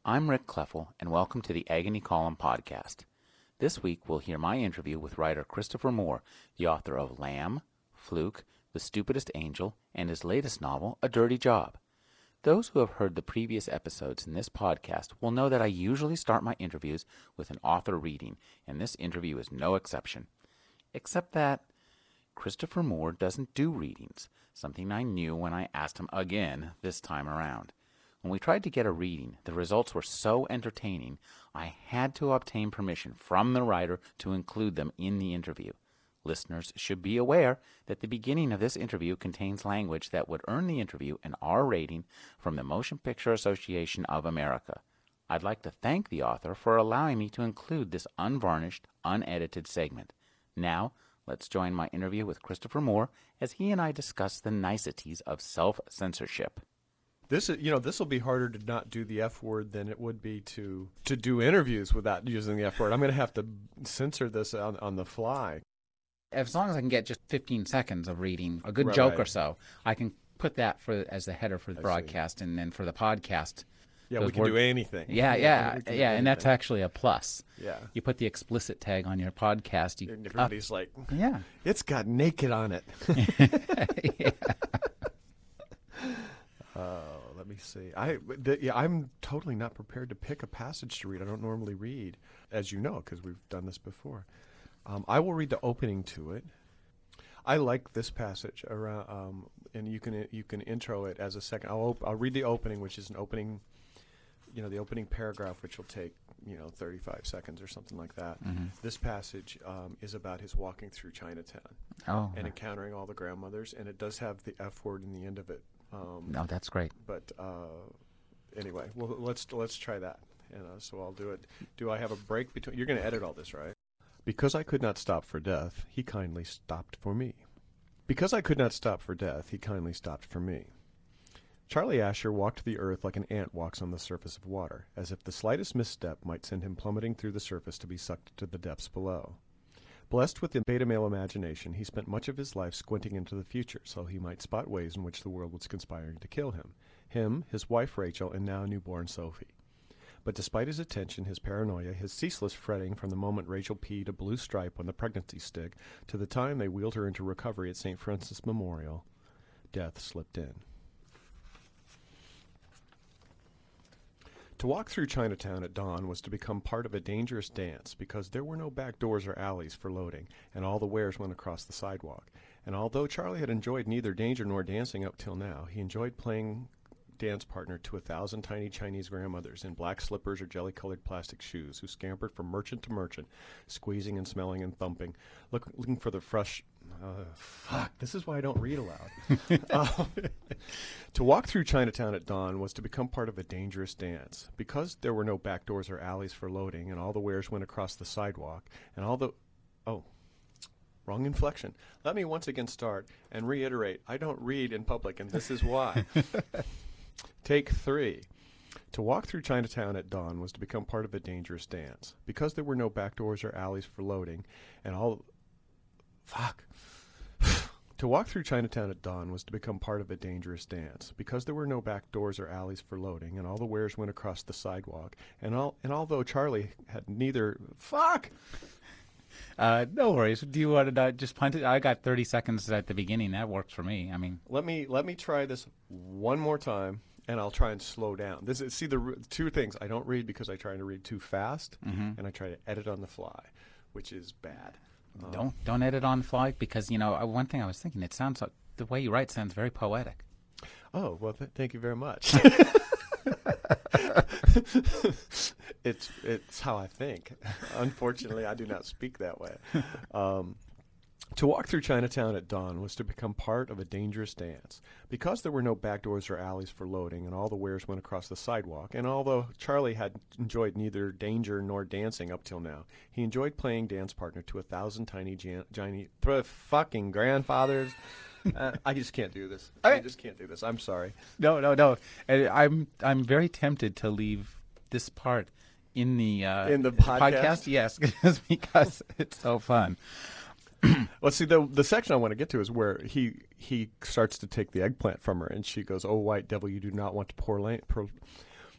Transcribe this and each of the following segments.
I'm Rick Kleffel, and welcome to the Agony Column podcast. This week, we'll hear my interview with writer Christopher Moore, the author of Lamb, Fluke, The Stupidest Angel, and his latest novel, A Dirty Job. Those who have heard the previous episodes in this podcast will know that I usually start my interviews with an author reading, and this interview is no exception. Except that Christopher Moore doesn't do readings, something I knew when I asked him again this time around. When we tried to get a reading, the results were so entertaining, I had to obtain permission from the writer to include them in the interview. Listeners should be aware that the beginning of this interview contains language that would earn the interview an R rating from the Motion Picture Association of America. I'd like to thank the author for allowing me to include this unvarnished, unedited segment. Now, let's join my interview with Christopher Moore as he and I discuss the niceties of self-censorship. This will be harder to not do the F word than it would be to do interviews without using the F word. I'm going to have to censor this on the fly. As long as I can get just 15 seconds of reading a good joke or so, I can put that as the header for the broadcast, and then for the podcast. Yeah, we can do anything. Yeah, and that's actually a plus. Yeah. You put the explicit tag on your podcast. Everybody's like, yeah, it's got naked on it. yeah. Let me see. I'm totally not prepared to pick a passage to read. I don't normally read, as you know, because we've done this before. I will read the opening to it. I like this passage around, and you can intro it as a second. I'll read the opening, which is an opening, the opening paragraph, which will take 35 seconds or something like that. Mm-hmm. This passage is about his walking through Chinatown and encountering all the grandmothers, and it does have the F word in the end of it. No, that's great. But anyway, well, let's try that. So I'll do it. Do I have a break between? You're going to edit all this, right? Because I could not stop for death, he kindly stopped for me. Because I could not stop for death, he kindly stopped for me. Charlie Asher walked the earth like an ant walks on the surface of water, as if the slightest misstep might send him plummeting through the surface to be sucked to the depths below. Blessed with the beta male imagination, he spent much of his life squinting into the future so he might spot ways in which the world was conspiring to kill him, his wife Rachel, and now newborn Sophie. But despite his attention, his paranoia, his ceaseless fretting from the moment Rachel peed a blue stripe on the pregnancy stick to the time they wheeled her into recovery at St. Francis Memorial, death slipped in. To walk through Chinatown at dawn was to become part of a dangerous dance because there were no back doors or alleys for loading, and all the wares went across the sidewalk. And although Charlie had enjoyed neither danger nor dancing up till now, he enjoyed playing dance partner to 1,000 tiny Chinese grandmothers in black slippers or jelly-colored plastic shoes who scampered from merchant to merchant, squeezing and smelling and thumping, looking for the fresh... this is why I don't read aloud. To walk through Chinatown at dawn was to become part of a dangerous dance. Because there were no back doors or alleys for loading, and all the wares went across the sidewalk, and all the... Oh, wrong inflection. Let me once again start and reiterate, I don't read in public, and this is why. Take 3. To walk through Chinatown at dawn was to become part of a dangerous dance. Because there were no back doors or alleys for loading, and all... To walk through Chinatown at dawn was to become part of a dangerous dance. Because there were no back doors or alleys for loading, and all the wares went across the sidewalk, and although Charlie had neither... No worries. Do you want to just punt it? I got 30 seconds at the beginning. That works for me. I mean, let me try this one more time, and I'll try and slow down. See the two things. I don't read because I try to read too fast, and I try to edit on the fly, which is bad. Don't edit on the fly because one thing I was thinking. It sounds like the way you write sounds very poetic. Oh well, thank you very much. It's how I think. Unfortunately, I do not speak that way. To walk through Chinatown at dawn was to become part of a dangerous dance. Because there were no back doors or alleys for loading, and all the wares went across the sidewalk, and although Charlie had enjoyed neither danger nor dancing up till now, he enjoyed playing dance partner to 1,000 tiny fucking grandfathers. I just can't do this. I just can't do this. I'm sorry. No. I'm very tempted to leave this part in the podcast. Yes, because it's so fun. Well, see, the section I want to get to is where he starts to take the eggplant from her, and she goes, "Oh, white devil, you do not want to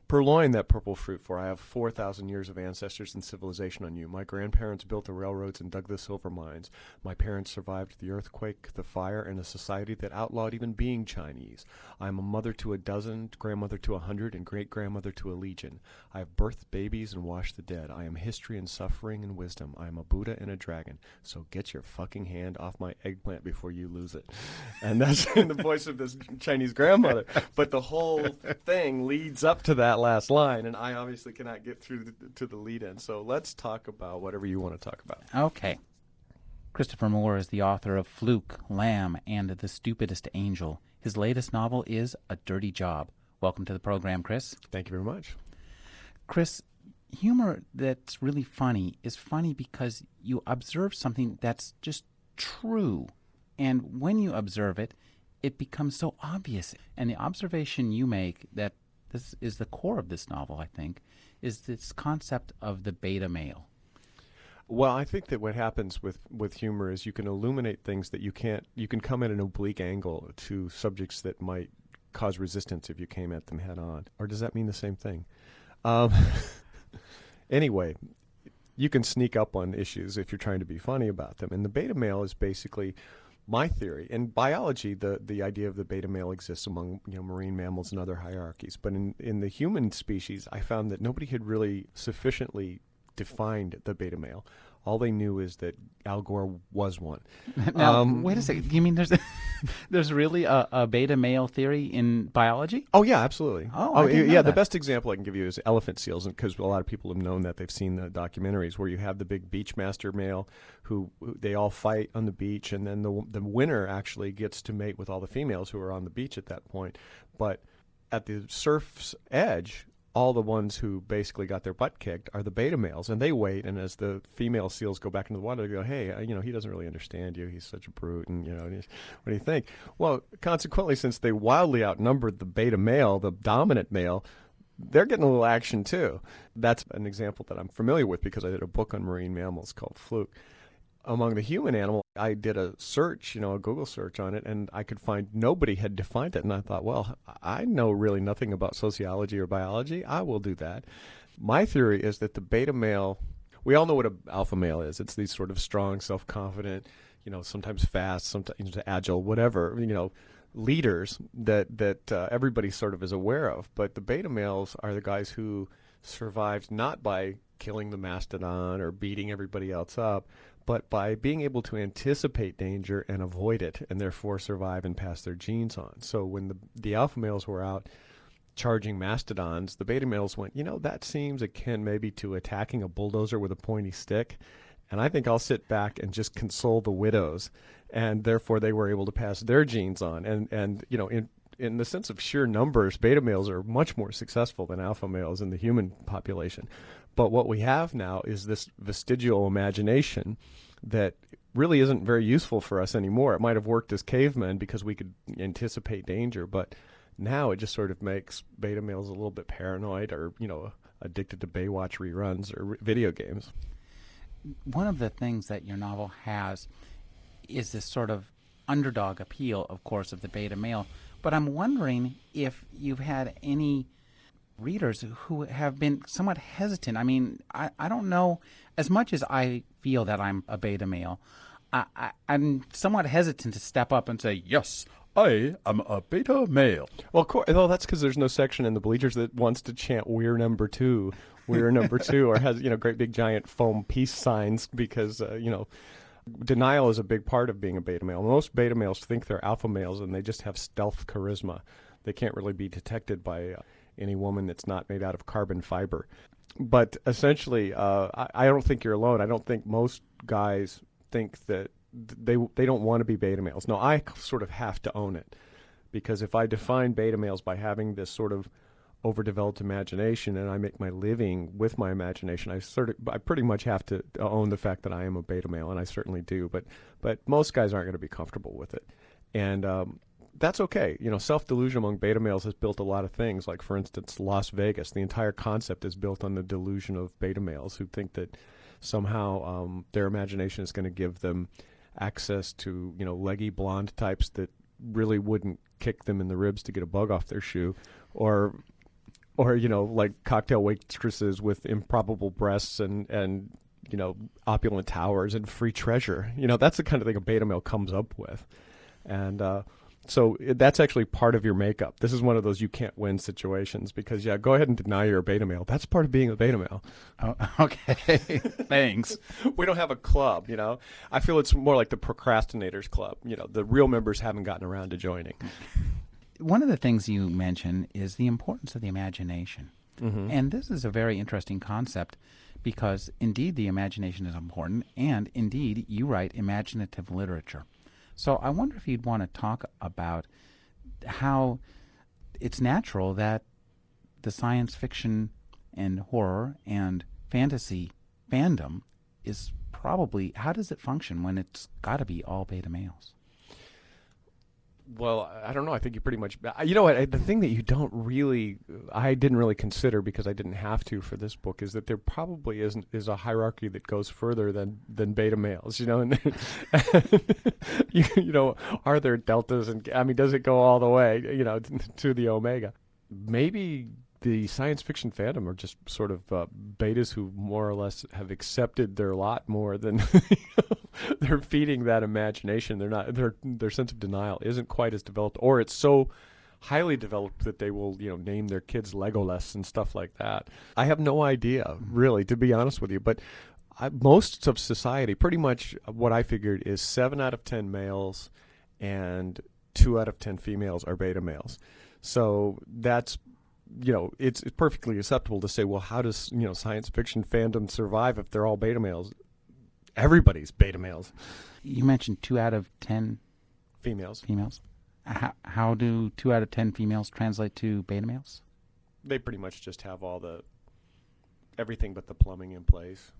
Purloin that purple fruit, for I have 4,000 years of ancestors and civilization on you. My grandparents built the railroads and dug the silver mines. My parents survived the earthquake, the fire, and a society that outlawed even being Chinese. I am a mother to a dozen, grandmother to 100, and great-grandmother to a legion. I have birthed babies and washed the dead. I am history and suffering and wisdom. I am a Buddha and a dragon. So get your fucking hand off my eggplant before you lose it. And that's in the voice of this Chinese grandmother. But the whole thing leads up to that last line, and I obviously cannot get through to the lead-in. So let's talk about whatever you want to talk about. Okay. Christopher Moore is the author of Fluke, Lamb, and The Stupidest Angel. His latest novel is A Dirty Job. Welcome to the program, Chris. Thank you very much. Chris, humor that's really funny is funny because you observe something that's just true. And when you observe it, it becomes so obvious. And the observation you make that this is the core of this novel, I think, is this concept of the beta male. Well, I think that what happens with humor is you can illuminate things that you can come at an oblique angle to subjects that might cause resistance if you came at them head on. Or does that mean the same thing? Anyway, you can sneak up on issues if you're trying to be funny about them. And the beta male is basically my theory. In biology, the idea of the beta male exists among marine mammals and other hierarchies. But in the human species, I found that nobody had really sufficiently defined the beta male. All they knew is that Al Gore was one. Now, wait a second. Do you mean there's really a beta male theory in biology? Oh, yeah, absolutely. I didn't know The that. best example I can give you is elephant seals, because a lot of people have known that. They've seen the documentaries where you have the big beachmaster male who they all fight on the beach, and then the winner actually gets to mate with all the females who are on the beach at that point. But at the surf's edge, all the ones who basically got their butt kicked are the beta males, and they wait. And as the female seals go back into the water, they go, "Hey, he doesn't really understand you. He's such a brute." And what do you think? Well, consequently, since they wildly outnumbered the beta male, the dominant male, they're getting a little action too. That's an example that I'm familiar with because I did a book on marine mammals called Fluke. Among the human animal, I did a search, a Google search on it, and I could find nobody had defined it. And I thought, well, I know really nothing about sociology or biology. I will do that. My theory is that the beta male, we all know what an alpha male is. It's these sort of strong, self-confident, sometimes fast, sometimes agile, whatever, leaders that everybody sort of is aware of. But the beta males are the guys who survived not by killing the mastodon or beating everybody else up, but by being able to anticipate danger and avoid it, and therefore survive and pass their genes on. So when the alpha males were out charging mastodons, the beta males went, that seems akin maybe to attacking a bulldozer with a pointy stick, and I think I'll sit back and just console the widows. And therefore they were able to pass their genes on. And in the sense of sheer numbers, beta males are much more successful than alpha males in the human population. But what we have now is this vestigial imagination that really isn't very useful for us anymore. It might have worked as cavemen because we could anticipate danger, but now it just sort of makes beta males a little bit paranoid or, addicted to Baywatch reruns or video games. One of the things that your novel has is this sort of underdog appeal, of course, of the beta male. But I'm wondering if you've had any readers who have been somewhat hesitant. I mean, I don't know. As much as I feel that I'm a beta male, I'm somewhat hesitant to step up and say, yes, I am a beta male. Well, of course, that's because there's no section in the bleachers that wants to chant "We're number two," "We're number two," or has great big giant foam peace signs because denial is a big part of being a beta male. Most beta males think they're alpha males, and they just have stealth charisma. They can't really be detected by any woman that's not made out of carbon fiber. But essentially, I don't think you're alone. I don't think most guys think that they don't want to be beta males. No, I sort of have to own it, because if I define beta males by having this sort of overdeveloped imagination and I make my living with my imagination, I pretty much have to own the fact that I am a beta male, and I certainly do. But most guys aren't going to be comfortable with it, and that's okay. Self-delusion among beta males has built a lot of things. Like, for instance, Las Vegas. The entire concept is built on the delusion of beta males who think that somehow their imagination is going to give them access to leggy blonde types that really wouldn't kick them in the ribs to get a bug off their shoe, or or like cocktail waitresses with improbable breasts and opulent towers and free treasure. That's the kind of thing a beta male comes up with, and that's actually part of your makeup. This is one of those you can't win situations because go ahead and deny you're a beta male. That's part of being a beta male. Oh, okay. Thanks. We don't have a club. I feel it's more like the procrastinators club. The real members haven't gotten around to joining. One of the things you mention is the importance of the imagination. Mm-hmm. And this is a very interesting concept because indeed the imagination is important, and indeed you write imaginative literature. So I wonder if you'd want to talk about how it's natural that the science fiction and horror and fantasy fandom is probably, how does it function when it's got to be all beta males? Well, I don't know. I think you pretty much. You know what? The thing that I didn't really consider because I didn't have to for this book is that there probably is a hierarchy that goes further than beta males. And are there deltas? And I mean, does it go all the way? To the omega? Maybe the science fiction fandom are just sort of betas who more or less have accepted their lot more than they're feeding that imagination. They're not their sense of denial isn't quite as developed, or it's so highly developed that they will name their kids Legolas and stuff like that. I have no idea, really, to be honest with you, but most of society, pretty much what I figured is 7 out of 10 males and 2 out of 10 females are beta males. So that's it's perfectly acceptable to say, well, how does science fiction fandom survive if they're all beta males? Everybody's beta males. You mentioned 2 out of 10 females. How do 2 out of 10 females translate to beta males? They pretty much just have everything but the plumbing in place.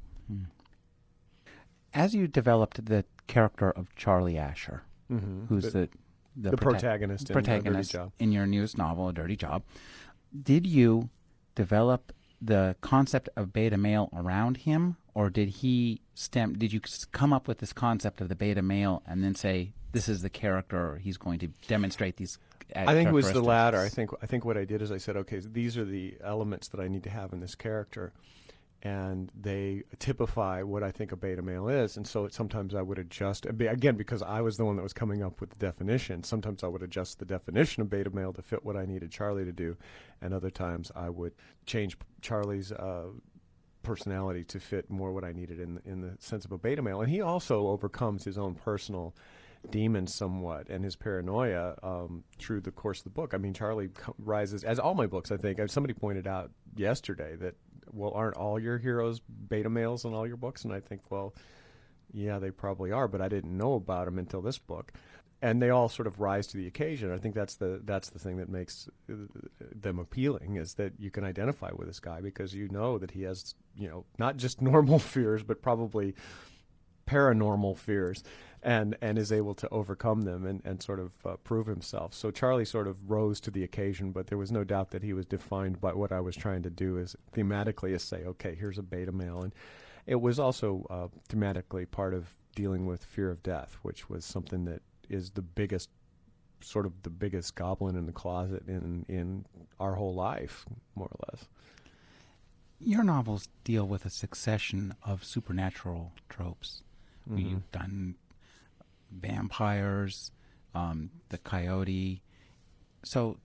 As you developed the character of Charlie Asher, who's the protagonist in your newest novel, A Dirty Job, did you develop the concept of beta male around him, or did you come up with this concept of the beta male and then say, this is the character, he's going to demonstrate these I think it was the latter. I think what I did is I said, okay, these are the elements that I need to have in this character, and they typify what I think a beta male is. And so sometimes I would adjust, again, because I was the one that was coming up with the definition. Sometimes I would adjust the definition of beta male to fit what I needed Charlie to do, and other times I would change Charlie's personality to fit more what I needed in the sense of a beta male. And he also overcomes his own personal demons somewhat and his paranoia through the course of the book. I mean, Charlie rises, as all my books, I think. Somebody pointed out yesterday that, well, aren't all your heroes beta males in all your books? And I think, well, yeah, they probably are, but I didn't know about them until this book. And they all sort of rise to the occasion. I think that's the thing that makes them appealing, is that you can identify with this guy because you know that he has, not just normal fears, but probably paranormal fears, and is able to overcome them and sort of prove himself. So Charlie sort of rose to the occasion, but there was no doubt that he was defined by what I was trying to do is thematically is say, okay, here's a beta male. And it was also thematically part of dealing with fear of death, which was something that is the biggest goblin in the closet in our whole life, more or less. Your novels deal with a succession of supernatural tropes. Mm-hmm. You've done vampires, the coyote. So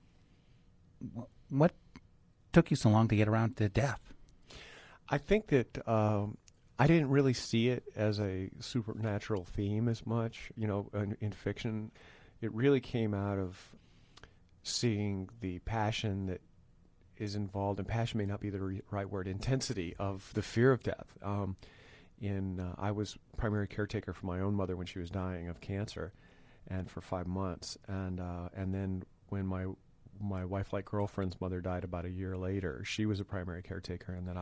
what took you so long to get around to death? I think that I didn't really see it as a supernatural theme as much, in fiction. It really came out of seeing the passion that is involved, and passion may not be the right word, intensity of the fear of death. I was primary caretaker for my own mother when she was dying of cancer, and for 5 months, and then when my wife-like girlfriend's mother died about a year later, she was a primary caretaker, and then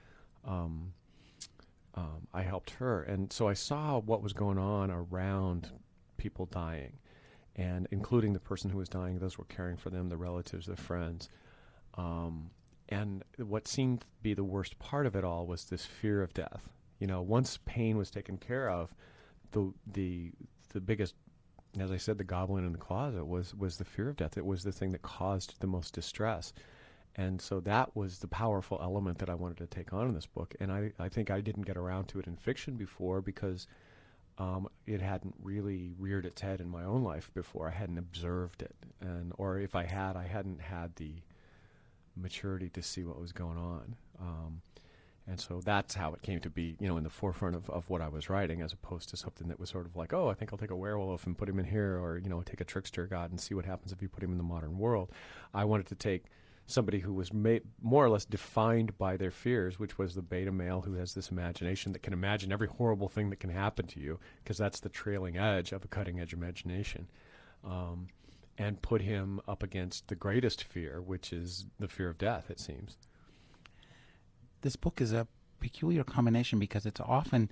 I helped her, and so I saw what was going on around people dying, and including the person who was dying, those who were caring for them, the relatives, the friends. And what seemed to be the worst part of it all was this fear of death. Once pain was taken care of, the biggest, as I said, the goblin in the closet was the fear of death. It was the thing that caused the most distress. And so that was the powerful element that I wanted to take on in this book. And I think I didn't get around to it in fiction before because it hadn't really reared its head in my own life before. I hadn't observed it. Or if I had, I hadn't had the maturity to see what was going on. And so that's how it came to be, in the forefront of what I was writing, as opposed to something that was sort of like, oh, I think I'll take a werewolf and put him in here, or, take a trickster god and see what happens if you put him in the modern world. I wanted to take somebody who was more or less defined by their fears, which was the beta male who has this imagination that can imagine every horrible thing that can happen to you, because that's the trailing edge of a cutting-edge imagination, and put him up against the greatest fear, which is the fear of death, it seems. This book is a peculiar combination because it's often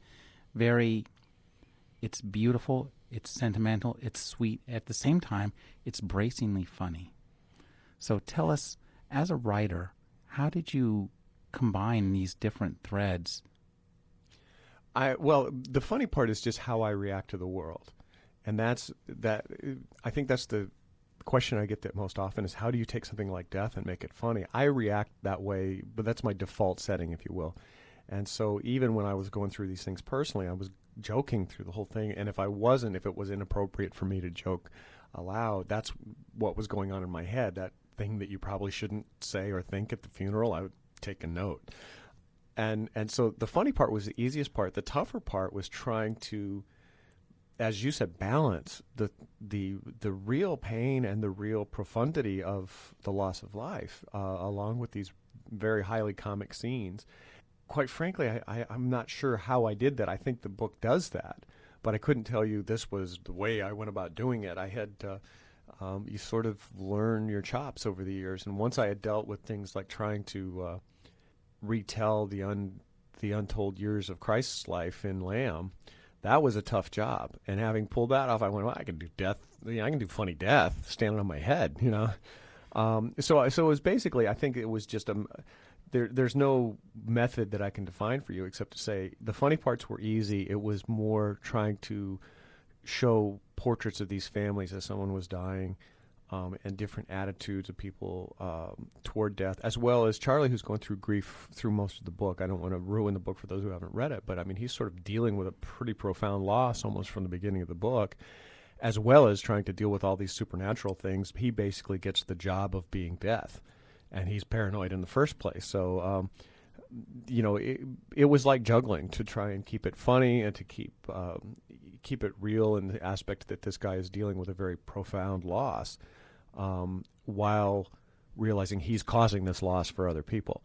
it's beautiful, it's sentimental, it's sweet. At the same time, it's bracingly funny. So tell us, as a writer, how did you combine these different threads? Well, the funny part is just how I react to the world. And I think that's the question I get that most often is, how do you take something like death and make it funny? I react that way, but that's my default setting, if you will. And so even when I was going through these things personally, I was joking through the whole thing. And if it was inappropriate for me to joke aloud, that's what was going on in my head. That thing that you probably shouldn't say or think at the funeral, I would take a note. And so the funny part was the easiest part. The tougher part was trying to, as you said, balance the real pain and the real profundity of the loss of life, along with these very highly comic scenes. Quite frankly, I'm not sure how I did that. I think the book does that, but I couldn't tell you this was the way I went about doing it. I had you sort of learn your chops over the years, and once I had dealt with things like trying to retell the untold years of Christ's life in Lamb, that was a tough job. And having pulled that off, I went, well, I can do death. I can do funny death standing on my head, So it was basically, I think it was just there's no method that I can define for you except to say the funny parts were easy. It was more trying to show portraits of these families as someone was dying, and different attitudes of people toward death, as well as Charlie, who's going through grief through most of the book. I don't want to ruin the book for those who haven't read it, but I mean, he's sort of dealing with a pretty profound loss almost from the beginning of the book, as well as trying to deal with all these supernatural things. He basically gets the job of being death, and he's paranoid in the first place. So, it was like juggling to try and keep it funny and to keep it real in the aspect that this guy is dealing with a very profound loss, while realizing he's causing this loss for other people.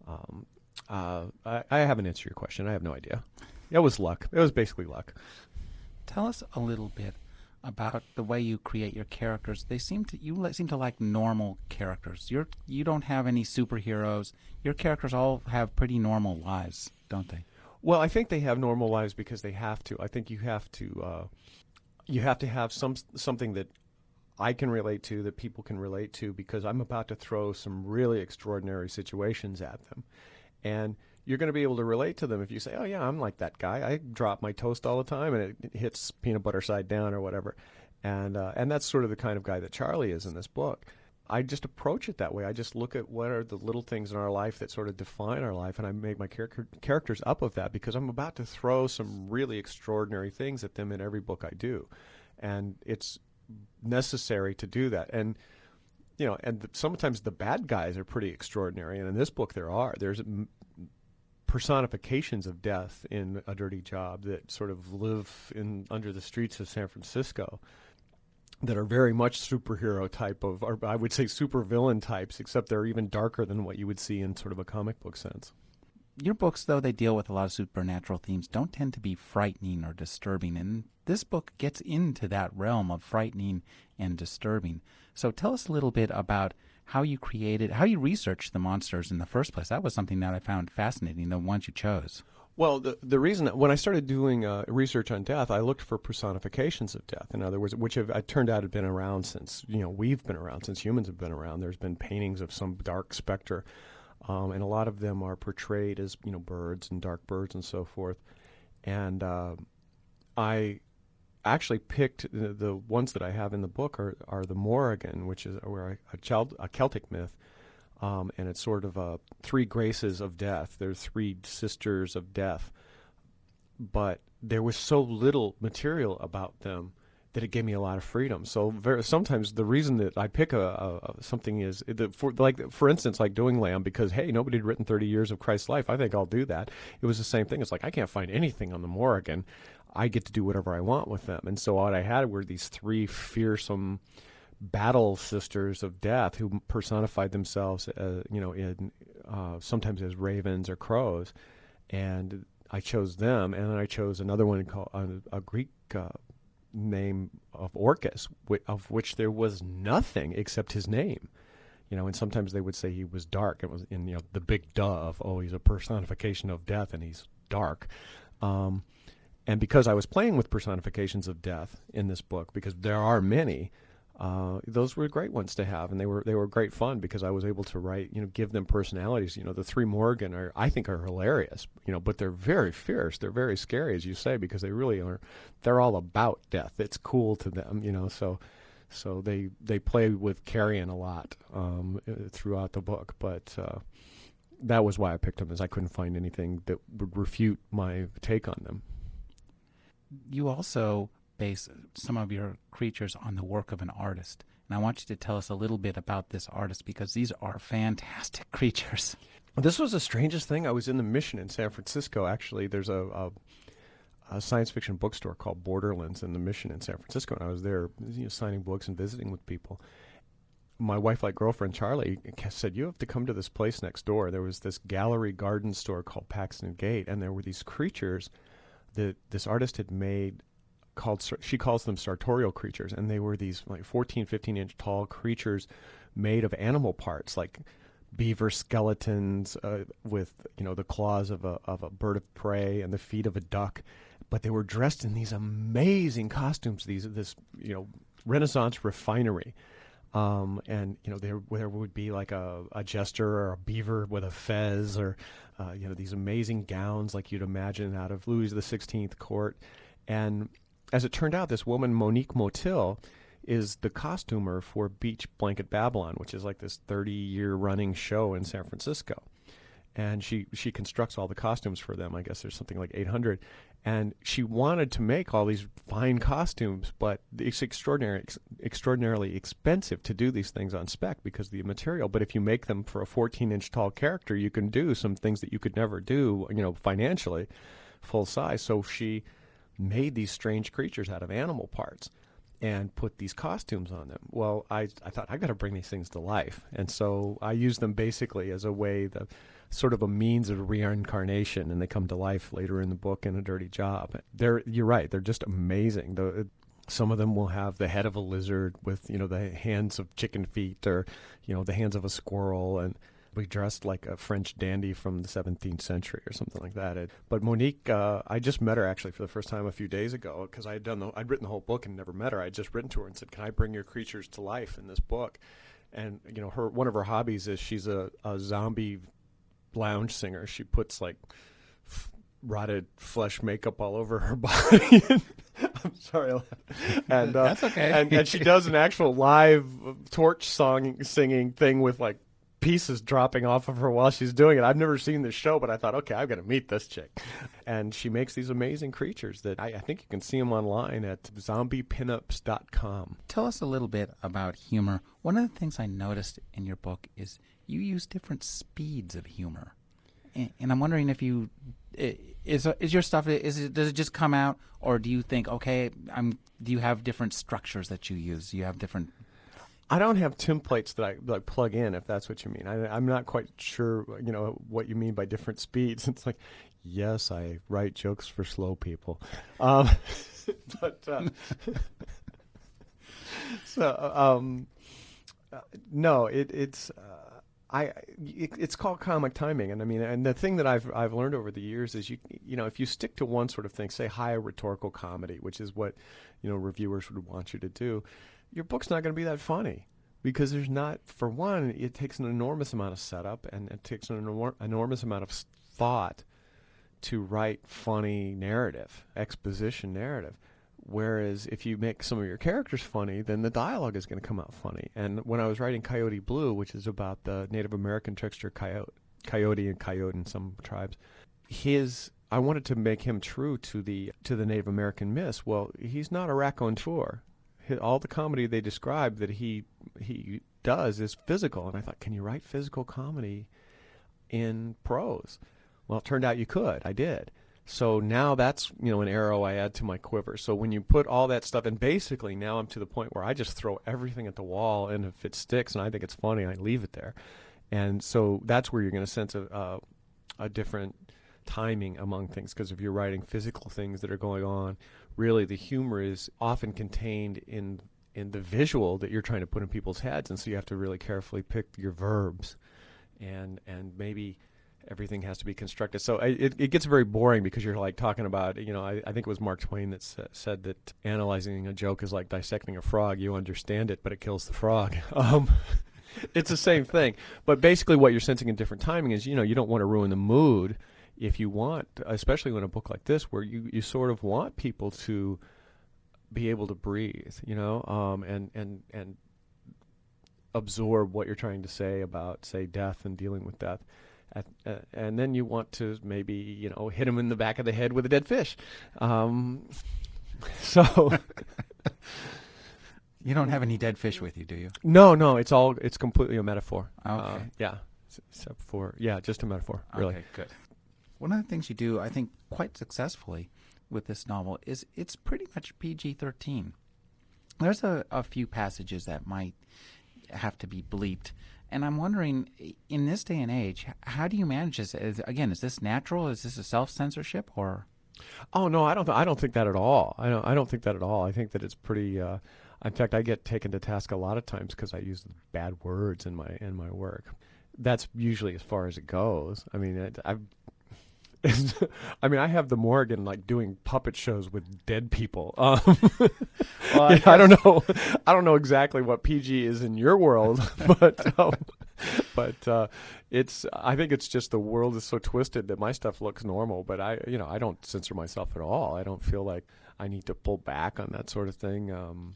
I haven't answered your question. I have no idea. It was luck. It was basically luck. Tell us a little bit about the way you create your characters. You seem to like normal characters. You don't have any superheroes. Your characters all have pretty normal lives, don't they? Well, I think they have normal lives because they have to. I think you have to have something that I can relate to, that people can relate to, because I'm about to throw some really extraordinary situations at them. And you're going to be able to relate to them if you say, oh, yeah, I'm like that guy. I drop my toast all the time, and it hits peanut butter side down or whatever. And that's sort of the kind of guy that Charlie is in this book. I just approach it that way. I just look at what are the little things in our life that sort of define our life, and I make my characters up of that, because I'm about to throw some really extraordinary things at them in every book I do. And it's necessary to do that. And sometimes the bad guys are pretty extraordinary, and in this book there's personifications of death in A Dirty Job that sort of live under the streets of San Francisco, that are very much superhero type of, or I would say supervillain types, except they're even darker than what you would see in sort of a comic book sense. Your books, though they deal with a lot of supernatural themes, don't tend to be frightening or disturbing, and this book gets into that realm of frightening and disturbing. So tell us a little bit about how you researched the monsters in the first place. That was something that I found fascinating, the ones you chose. Well, the reason that when I started doing research on death, I looked for personifications of death. In other words, which have turned out to have been around since we've been around, since humans have been around. There's been paintings of some dark specter, and a lot of them are portrayed as birds and dark birds and so forth. And I actually picked the ones that I have in the book are the Morrigan, which is a Celtic myth. and it's sort of three graces of death. They're three sisters of death, but there was so little material about them that it gave me a lot of freedom. So sometimes the reason that I pick something is for instance, like doing Lamb, because hey, nobody had written 30 years of Christ's life. I think I'll do that. It was the same thing. It's like I can't find anything on the Morrigan. I get to do whatever I want with them. And so what I had were these three fearsome battle sisters of death who personified themselves, in sometimes as ravens or crows, and I chose them, and then I chose another one called a Greek name of Orcus, of which there was nothing except his name. And sometimes they would say he was dark. It was in the big dove. Oh, he's a personification of death, and he's dark. And because I was playing with personifications of death in this book, because there are many, those were great ones to have, and they were great fun because I was able to write, give them personalities. The three Morrigan I think are hilarious, but they're very fierce. They're very scary, as you say, because they really are. They're all about death. It's cool to them, So they play with carrion a lot throughout the book, but that was why I picked them, is I couldn't find anything that would refute my take on them. You also base some of your creatures on the work of an artist. And I want you to tell us a little bit about this artist, because these are fantastic creatures. This was the strangest thing. I was in the Mission in San Francisco, actually. There's a science fiction bookstore called Borderlands in the Mission in San Francisco, and I was there signing books and visiting with people. My wife-like girlfriend, Charlie, said, you have to come to this place next door. There was this gallery garden store called Paxton Gate, and there were these creatures that this artist had made she calls them sartorial creatures, and they were these like 14, 15-inch tall creatures made of animal parts, like beaver skeletons with the claws of a bird of prey and the feet of a duck, but they were dressed in these amazing costumes, this Renaissance refinery. And there would be like a jester or a beaver with a fez, or these amazing gowns like you'd imagine out of Louis XVI court. And as it turned out, this woman, Monique Motil, is the costumer for Beach Blanket Babylon, which is like this 30-year running show in San Francisco. And she constructs all the costumes for them. I guess there's something like 800. And she wanted to make all these fine costumes, but it's extraordinarily expensive to do these things on spec because of the material. But if you make them for a 14-inch tall character, you can do some things that you could never do, financially, full size. So she made these strange creatures out of animal parts and put these costumes on them. Well, I thought, I got to bring these things to life. And so I used them basically as a way, sort of a means of reincarnation, and they come to life later in the book in A Dirty Job. You're right, they're just amazing. Some of them will have the head of a lizard with, the hands of chicken feet, or, the hands of a squirrel, and be dressed like a French dandy from the 17th century or something like that. But Monique, I just met her actually for the first time a few days ago, because I'd written the whole book and never met her. I'd just written to her and said, "Can I bring your creatures to life in this book?" And one of her hobbies is she's a zombie lounge singer. She puts like rotted flesh makeup all over her body. I'm sorry, and That's okay. and she does an actual live torch singing thing with like pieces dropping off of her while she's doing it. I've never seen this show, but I thought, okay, I've got to meet this chick. And she makes these amazing creatures that I think you can see them online at zombiepinups.com. Tell us a little bit about humor. One of the things I noticed in your book is you use different speeds of humor. And I'm wondering if is your stuff, does it just come out, or do you think, okay, do you have different structures that you use? Do you have different... I don't have templates that I plug in, if that's what you mean. I'm not quite sure, what you mean by different speeds. It's like, yes, I write jokes for slow people. No, it's called comic timing, and and the thing that I've learned over the years is if you stick to one sort of thing, say high rhetorical comedy, which is what reviewers would want you to do, your book's not going to be that funny, because there's not, for one, it takes an enormous amount of setup, and it takes an enormous amount of thought to write funny narrative, exposition narrative. Whereas if you make some of your characters funny, then the dialogue is going to come out funny. And when I was writing Coyote Blue, which is about the Native American trickster coyote and coyote in some tribes, I wanted to make him true to the Native American myths. Well, he's not a raconteur. All the comedy they describe that he does is physical, and I thought, can you write physical comedy in prose? Well, it turned out you could. I did. So now that's, an arrow I add to my quiver. So when you put all that stuff, and basically now I'm to the point where I just throw everything at the wall, and if it sticks and I think it's funny, I leave it there. And so that's where you're going to sense a different timing among things, because if you're writing physical things that are going on, really the humor is often contained in the visual that you're trying to put in people's heads, and so you have to really carefully pick your verbs, and maybe everything has to be constructed. So it gets very boring because you're like talking about, I think it was Mark Twain that said that analyzing a joke is like dissecting a frog. You understand it, but it kills the frog. It's the same thing. But basically what you're sensing in different timing is, you don't want to ruin the mood if you want, especially in a book like this where you sort of want people to be able to breathe, and absorb what you're trying to say about, say, death and dealing with death. And then you want to maybe, hit them in the back of the head with a dead fish. So You don't have any dead fish with you, do you? No, it's completely a metaphor. Okay. Yeah, except for, just a metaphor, really. Okay, good. One of the things you do, I think, quite successfully with this novel is it's pretty much PG-13. There's a few passages that might have to be bleeped. And I'm wondering, in this day and age, how do you manage this? Is this natural? Is this a self-censorship, or? Oh no, I don't think that at all. I don't think that at all. I think that it's pretty. In fact, I get taken to task a lot of times because I use bad words in my work. That's usually as far as it goes. I mean, I have the Morgan like doing puppet shows with dead people. Well, I don't know. I don't know exactly what PG is in your world, but it's. I think it's just the world is so twisted that my stuff looks normal, but I don't censor myself at all. I don't feel like I need to pull back on that sort of thing.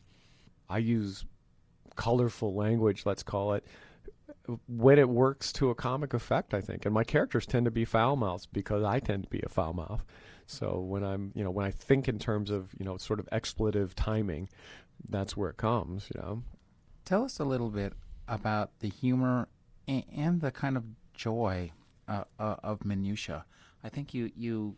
I use colorful language, let's call it, when it works to a comic effect, I think. And my characters tend to be foul mouths because I tend to be a foul mouth. So when when I think in terms of, sort of expletive timing, that's where it comes, Tell us a little bit about the humor and the kind of joy of minutia. I think you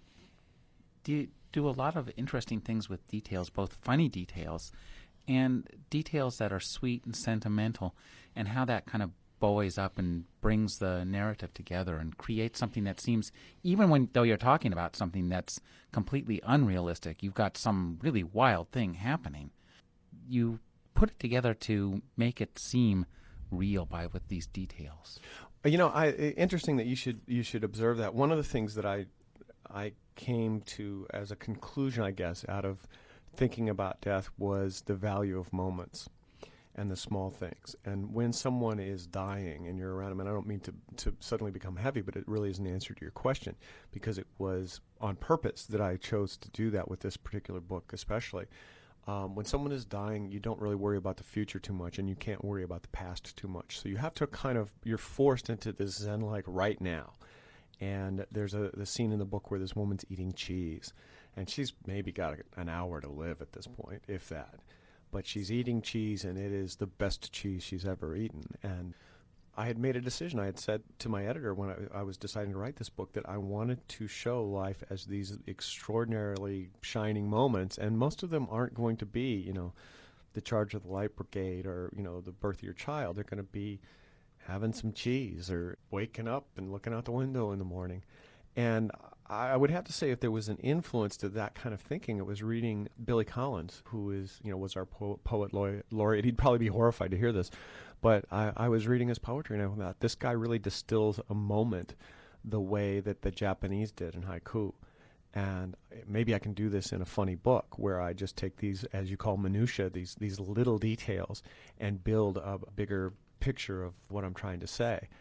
do a lot of interesting things with details, both funny details and details that are sweet and sentimental, and how that kind of buoys up and brings the narrative together and creates something that seems, even though you're talking about something that's completely unrealistic, you've got some really wild thing happening, you put it together to make it seem real with these details. Interesting that you should observe that. One of the things that I came to as a conclusion, I guess, out of thinking about death was the value of moments and the small things. And when someone is dying and you're around them, and I don't mean to suddenly become heavy, but it really is an answer to your question, because it was on purpose that I chose to do that with this particular book especially. When someone is dying, you don't really worry about the future too much, and you can't worry about the past too much. So you have to you're forced into this Zen-like right now. And there's the scene in the book where this woman's eating cheese, and she's maybe got an hour to live at this point, if that. But she's eating cheese, and it is the best cheese she's ever eaten. And I had made a decision. I had said to my editor when I was deciding to write this book that I wanted to show life as these extraordinarily shining moments, and most of them aren't going to be, the charge of the light brigade or, the birth of your child. They're going to be having some cheese or waking up and looking out the window in the morning. And I would have to say if there was an influence to that kind of thinking, it was reading Billy Collins, who is, was our poet laureate. He'd probably be horrified to hear this, but I was reading his poetry and I thought, this guy really distills a moment the way that the Japanese did in haiku. And maybe I can do this in a funny book where I just take these, as you call minutia, these little details and build a bigger picture of what I'm trying to say.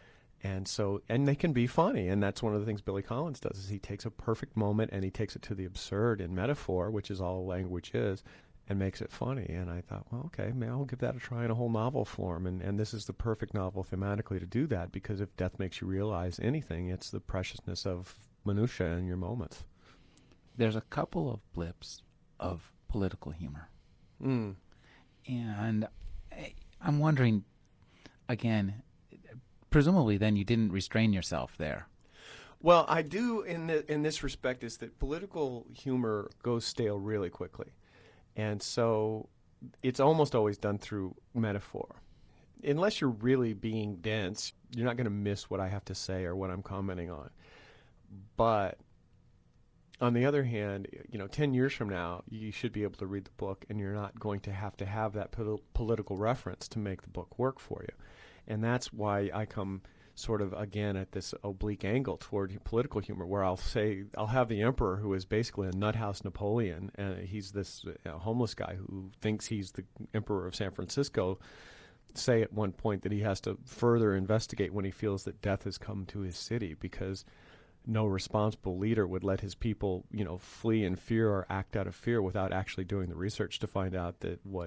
And they can be funny, and that's one of the things Billy Collins does, is he takes a perfect moment and he takes it to the absurd in metaphor, which is all language is, and makes it funny. And I thought, well, okay, maybe I'll give that a try in a whole novel form. And this is the perfect novel thematically to do that, because if death makes you realize anything, it's the preciousness of minutia in your moments. There's a couple of blips of political humor. Mm. And I'm wondering, again, presumably then you didn't restrain yourself there. Well, I do in this respect, is that political humor goes stale really quickly. And so it's almost always done through metaphor. Unless you're really being dense, you're not going to miss what I have to say or what I'm commenting on. But on the other hand, 10 years from now, you should be able to read the book, and you're not going to have that political reference to make the book work for you. And that's why I come sort of, again, at this oblique angle toward political humor, where I'll have the emperor, who is basically a nuthouse Napoleon, and he's this homeless guy who thinks he's the emperor of San Francisco, say at one point that he has to further investigate when he feels that death has come to his city, because no responsible leader would let his people, flee in fear or act out of fear without actually doing the research to find out that what,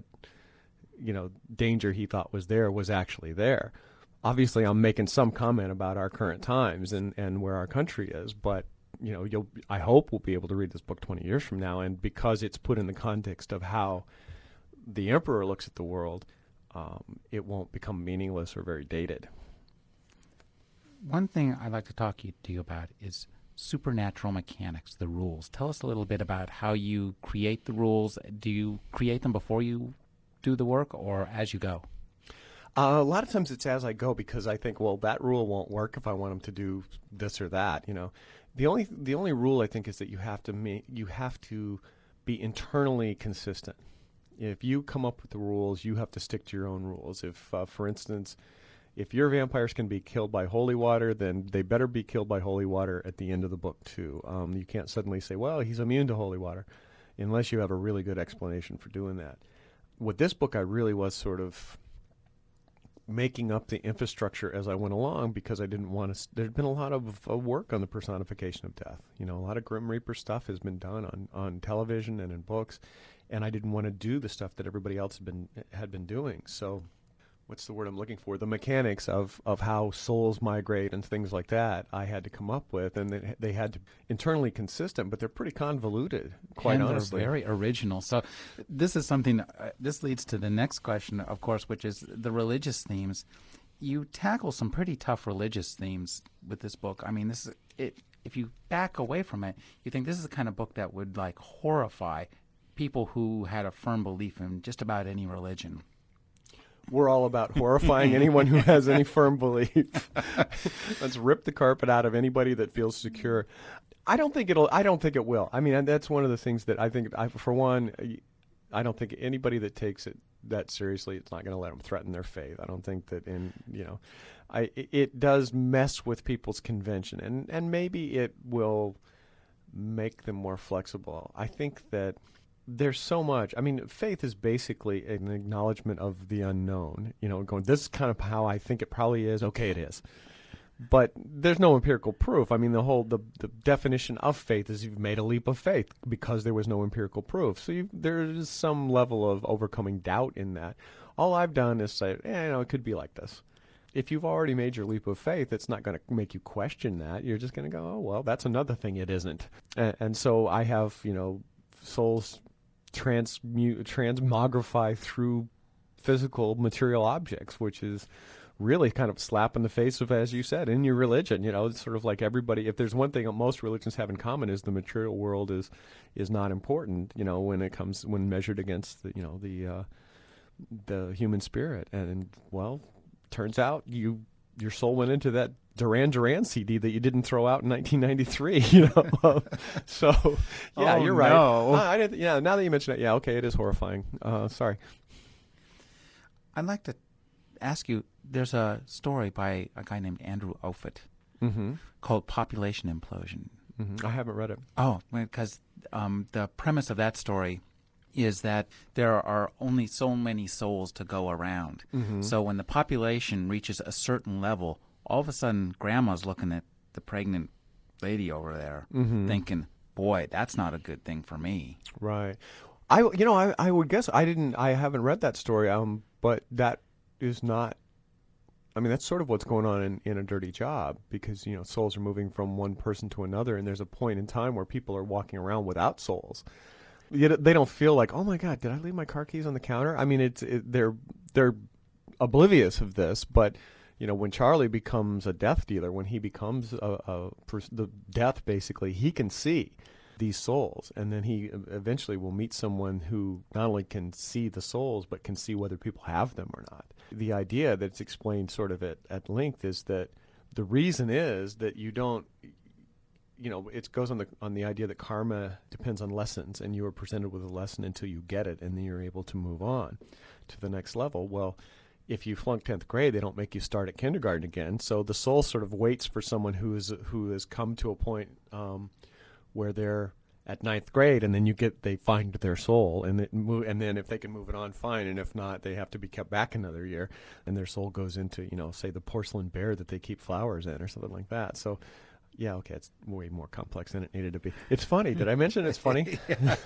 danger he thought was there was actually there. Obviously, I'm making some comment about our current times and where our country is, but I hope we'll be able to read this book 20 years from now, and because it's put in the context of how the emperor looks at the world, it won't become meaningless or very dated. One thing I'd like to talk to you about is supernatural mechanics, the rules. Tell us a little bit about how you create the rules. Do you create them before you do the work, or as you go? A lot of times it's as I go, because I think, well, that rule won't work if I want them to do this or that. The only rule I think is that you have to be internally consistent. If you come up with the rules, you have to stick to your own rules. If, for instance, if your vampires can be killed by holy water, then they better be killed by holy water at the end of the book too. You can't suddenly say, well, he's immune to holy water, unless you have a really good explanation for doing that. With this book, I really was sort of making up the infrastructure as I went along, because I didn't want to. There'd been a lot of work on the personification of death. A lot of Grim Reaper stuff has been done on television and in books, and I didn't want to do the stuff that everybody else had been doing. So, what's the word I'm looking for? The mechanics of how souls migrate and things like that, I had to come up with, and they had to be internally consistent, but they're pretty convoluted, quite honestly. They're very original. So this is something, this leads to the next question, of course, which is the religious themes. You tackle some pretty tough religious themes with this book. I mean, this is it. If you back away from it, you think this is the kind of book that would horrify people who had a firm belief in just about any religion. We're all about horrifying anyone who has any firm belief. Let's rip the carpet out of anybody that feels secure. I don't think it will. I mean, that's one of the things that I think, for one, I don't think anybody that takes it that seriously, it's not going to let them threaten their faith. I don't think that it does mess with people's convention, and maybe it will make them more flexible. I think that there's so much. I mean, faith is basically an acknowledgement of the unknown. Going, this is kind of how I think it probably is. Okay, it is. But there's no empirical proof. I mean, the definition of faith is you've made a leap of faith because there was no empirical proof. So there is some level of overcoming doubt in that. All I've done is say, it could be like this. If you've already made your leap of faith, it's not going to make you question that. You're just going to go, oh, well, that's another thing it isn't. And so I have, souls transmogrify through physical material objects, which is really kind of slap in the face of, as you said, in your religion. It's sort of like everybody. If there's one thing that most religions have in common, is the material world is not important. When measured against the human spirit. And well, turns out your soul went into that Duran Duran CD that you didn't throw out in 1993. So yeah, you're right. No. I didn't. Yeah, now that you mention it, yeah, okay, it is horrifying. Sorry. I'd like to ask you, there's a story by a guy named Andrew Offutt called Population Implosion. I haven't read it. Oh, because the premise of that story is that there are only so many souls to go around. So when the population reaches a certain level, all of a sudden Grandma's looking at the pregnant lady over there, thinking, "Boy, that's not a good thing for me." Right. I would guess I haven't read that story. But that is not. I mean, that's sort of what's going on in A Dirty Job, because souls are moving from one person to another, and there's a point in time where people are walking around without souls. Yet they don't feel like, oh my God, did I leave my car keys on the counter? I mean, they're oblivious of this, but when Charlie becomes a death dealer, when he becomes the death, basically, he can see these souls, and then he eventually will meet someone who not only can see the souls but can see whether people have them or not. The idea that's explained sort of at length is that the reason is that you don't, it goes on the idea that karma depends on lessons, and you are presented with a lesson until you get it, and then you're able to move on to the next level. Well, if you flunk 10th grade, they don't make you start at kindergarten again. So the soul sort of waits for someone who has come to a point where they're at 9th grade, and then they find their soul, and then if they can move it on, fine, and if not, they have to be kept back another year, and their soul goes into say the porcelain bear that they keep flowers in or something like that. So yeah, okay, it's way more complex than it needed to be. It's funny. Did I mention it's funny?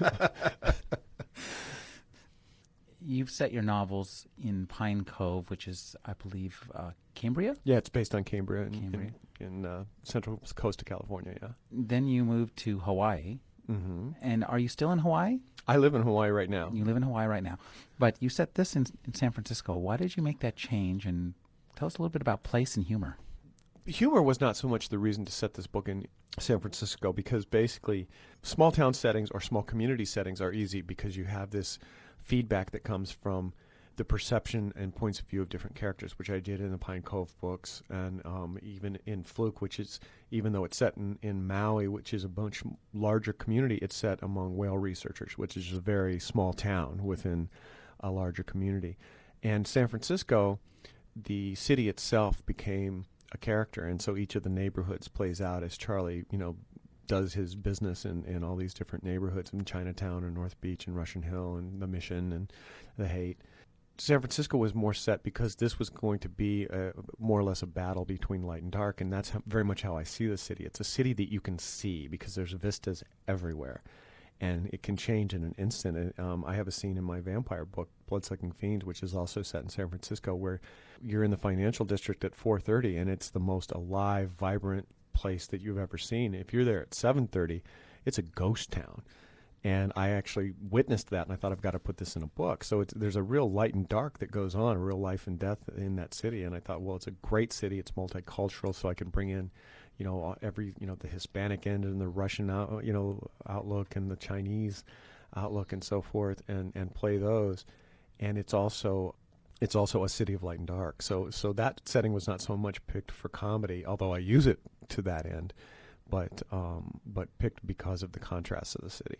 You've set your novels in Pine Cove, which is, I believe, Cambria? Yeah, it's based on Cambria in central coast of California, yeah. Then you moved to Hawaii. Mm-hmm. And are you still in Hawaii? I live in Hawaii right now. You live in Hawaii right now. But you set this in San Francisco. Why did you make that change? And tell us a little bit about place and humor. Humor was not so much the reason to set this book in San Francisco, because basically small town settings or small community settings are easy because you have this feedback that comes from the perception and points of view of different characters, which I did in the Pine Cove books, and even in Fluke, which is, even though it's set in Maui, which is a much larger community, it's set among whale researchers, which is a very small town within a larger community. And San Francisco, the city itself became a character, and so each of the neighborhoods plays out as Charlie, does his business in all these different neighborhoods, in Chinatown and North Beach and Russian Hill and the Mission and the Haight. San Francisco was more set because this was going to be more or less a battle between light and dark, and that's very much how I see the city. It's a city that you can see because there's vistas everywhere, and it can change in an instant. I have a scene in my vampire book, Bloodsucking Fiends, which is also set in San Francisco, where you're in the financial district at 4:30, and it's the most alive, vibrant place that you've ever seen. If you're there at 7:30, it's a ghost town. And I actually witnessed that, and I thought, I've got to put this in a book. So there's a real light and dark that goes on, a real life and death in that city. And I thought, well, it's a great city. It's multicultural, so I can bring in, the Hispanic end and the Russian, outlook and the Chinese outlook and so forth, and play those. And it's also a city of light and dark. So that setting was not so much picked for comedy, although I use it to that end, but picked because of the contrast of the city.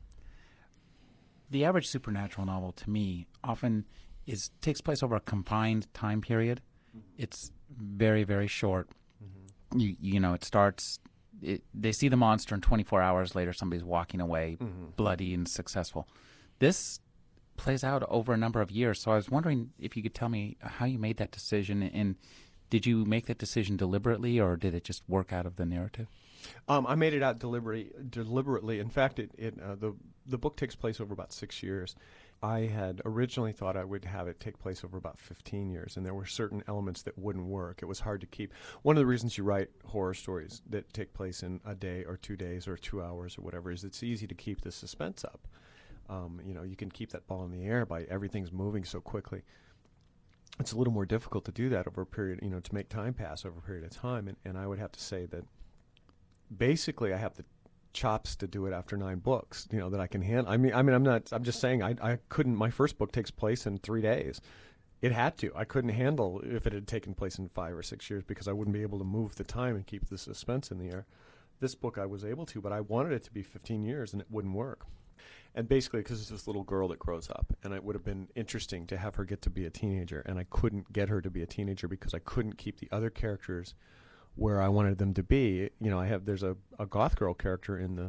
The average supernatural novel, to me, often takes place over a confined time period. It's very, very short. Mm-hmm. It starts. They see the monster, and 24 hours later, somebody's walking away, bloody and successful. This plays out over a number of years. So I was wondering if you could tell me how you made that decision, and did you make that decision deliberately, or did it just work out of the narrative? I made it out deliberately. In fact, the book takes place over about 6 years. I had originally thought I would have it take place over about 15 years, and there were certain elements that wouldn't work. It was hard to keep. One of the reasons you write horror stories that take place in a day or 2 days or 2 hours or whatever is it's easy to keep the suspense up. You can keep that ball in the air by everything's moving so quickly. It's a little more difficult to do that over a period, to make time pass over a period of time. And I would have to say that basically I have the chops to do it after 9 books, that I can handle. I'm just saying I couldn't. My first book takes place in 3 days. It had to. I couldn't handle if it had taken place in 5 or 6 years because I wouldn't be able to move the time and keep the suspense in the air. This book I was able to, but I wanted it to be 15 years and it wouldn't work. And basically because it's this little girl that grows up, and it would have been interesting to have her get to be a teenager, and I couldn't get her to be a teenager because I couldn't keep the other characters where I wanted them to be. There's a goth girl character in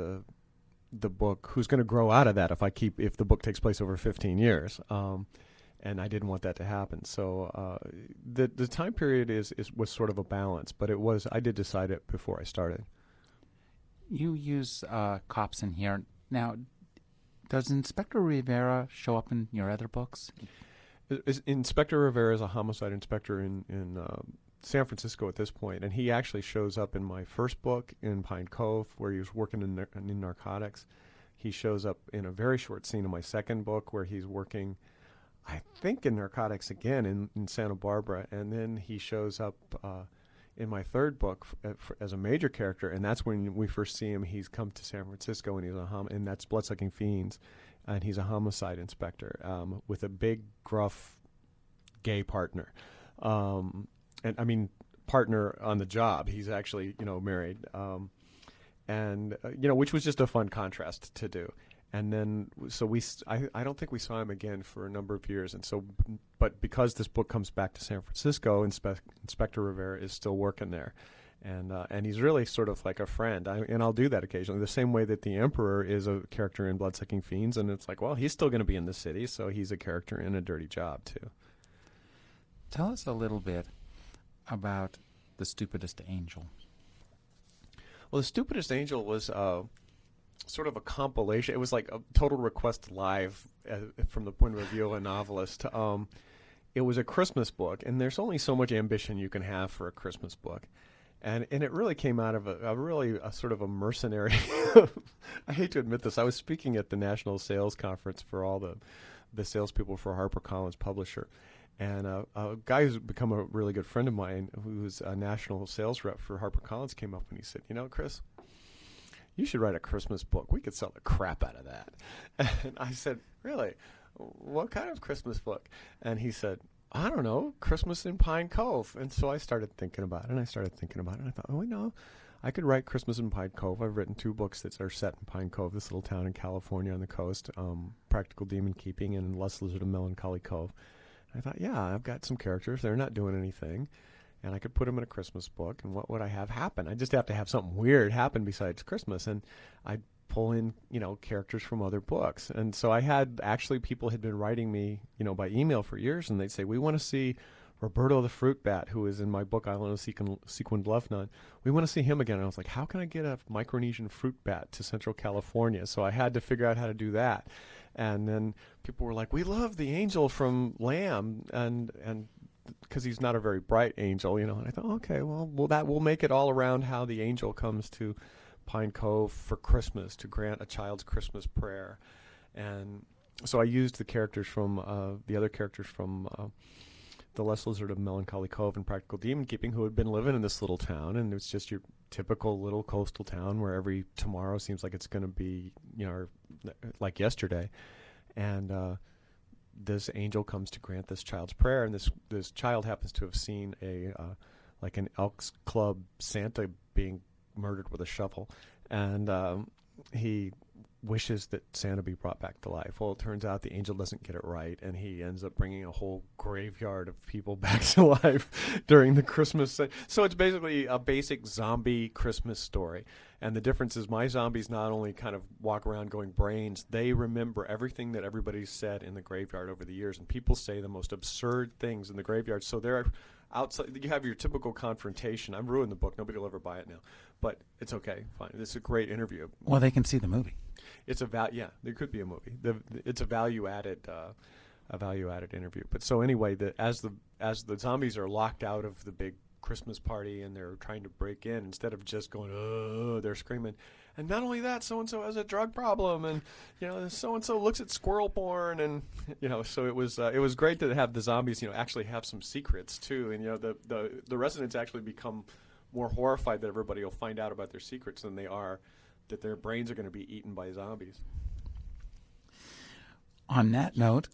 the book who's going to grow out of that if the book takes place over 15 years. and I didn't want that to happen. So the time period was sort of a balance, but I did decide it before I started. You use cops in here. Now, does Inspector Rivera show up in your other books? Inspector Rivera is a homicide inspector in San Francisco at this point, and he actually shows up in my first book in Pine Cove, where he was working in narcotics. He shows up in a very short scene in my second book, where he's working, I think, in narcotics again in Santa Barbara, and then he shows up in my third book as a major character, and that's when we first see him. He's come to San Francisco, and and that's Bloodsucking Fiends, and he's a homicide inspector with a big, gruff, gay partner. And I mean, partner on the job. He's actually, married. Which was just a fun contrast to do. And then, so I don't think we saw him again for a number of years. And so, but because this book comes back to San Francisco, Inspector Rivera is still working there. And he's really sort of like a friend. And I'll do that occasionally, the same way that the Emperor is a character in Bloodsucking Fiends. And it's like, well, he's still going to be in the city, so he's a character in A Dirty Job, too. Tell us a little bit about The Stupidest Angel. Well, The Stupidest Angel was sort of a compilation. It was like a Total Request Live from the point of view of a novelist. It was a Christmas book, and there's only so much ambition you can have for a Christmas book. And it really came out of a sort of a mercenary. I hate to admit this. I was speaking at the National Sales Conference for all the salespeople for HarperCollins publisher. And a guy who's become a really good friend of mine, who's a national sales rep for HarperCollins, came up and he said, Chris, you should write a Christmas book. We could sell the crap out of that. And I said, really? What kind of Christmas book? And he said, I don't know, Christmas in Pine Cove. And so I started thinking about it, and I thought, oh, I could write Christmas in Pine Cove. I've written 2 books that are set in Pine Cove, this little town in California on the coast, Practical Demon Keeping and Less Lizard of Melancholy Cove. I thought, yeah, I've got some characters. They're not doing anything. And I could put them in a Christmas book. And what would I have happen? I just have to have something weird happen besides Christmas. And I'd pull in, characters from other books. And so people had been writing me, by email for years. And they'd say, we want to see Roberto the Fruit Bat, who is in my book, Island of Sequined Love Nun. We want to see him again. And I was like, how can I get a Micronesian fruit bat to Central California? So I had to figure out how to do that. And then people were like, we love the angel from Lamb, and because he's not a very bright angel, And I thought, okay, well, that will make it all around how the angel comes to Pine Cove for Christmas to grant a child's Christmas prayer. And so I used the other characters from the Less Lizard of Melancholy Cove and Practical Demon Keeping, who had been living in this little town, and it's just your typical little coastal town where every tomorrow seems like it's going to be, like yesterday. And this angel comes to grant this child's prayer, and this child happens to have seen an Elks Club Santa being murdered with a shovel, and he wishes that Santa be brought back to life. Well, it turns out the angel doesn't get it right, and he ends up bringing a whole graveyard of people back to life during the Christmas. So it's basically a basic zombie Christmas story. And the difference is my zombies not only kind of walk around going brains, they remember everything that everybody's said in the graveyard over the years. And people say the most absurd things in the graveyard. So they're outside. You have your typical confrontation. I've ruined the book. Nobody will ever buy it now. But it's okay. Fine. This is a great interview. Well, they can see the movie. It's yeah, there could be a movie. It's a value-added interview. But so anyway, as the zombies are locked out of the big Christmas party and they're trying to break in, instead of just going, oh, they're screaming. And not only that, so-and-so has a drug problem, and so-and-so looks at squirrel porn, and so it was great to have the zombies actually have some secrets too, and the residents actually become more horrified that everybody will find out about their secrets than they are that their brains are going to be eaten by zombies. On that note,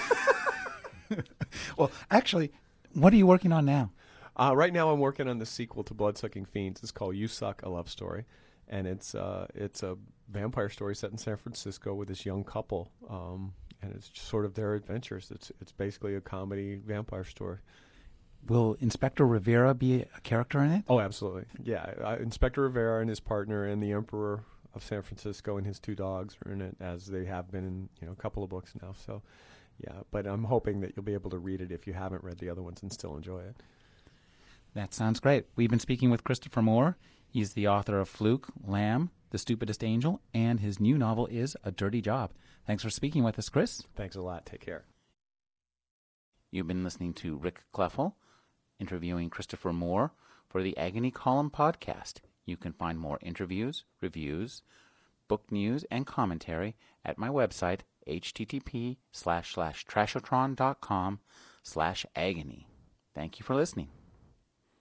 well, actually, what are you working on now? Right now, I'm working on the sequel to Bloodsucking Fiends. It's called You Suck, A Love Story, and it's a vampire story set in San Francisco with this young couple, and it's sort of their adventures. It's basically a comedy vampire story. Will Inspector Rivera be a character in it? Oh, absolutely. Yeah, Inspector Rivera and his partner and the Emperor of San Francisco and his 2 dogs are in it, as they have been in a couple of books now. So, Yeah, but I'm hoping that you'll be able to read it if you haven't read the other ones and still enjoy it. That sounds great. We've been speaking with Christopher Moore. He's the author of Fluke, Lamb, The Stupidest Angel, and his new novel is A Dirty Job. Thanks for speaking with us, Chris. Thanks a lot. Take care. You've been listening to Rick Kleffel interviewing Christopher Moore for the Agony Column podcast. You can find more interviews, reviews, book news, and commentary at my website, http://trashotron.com/agony. Thank you for listening.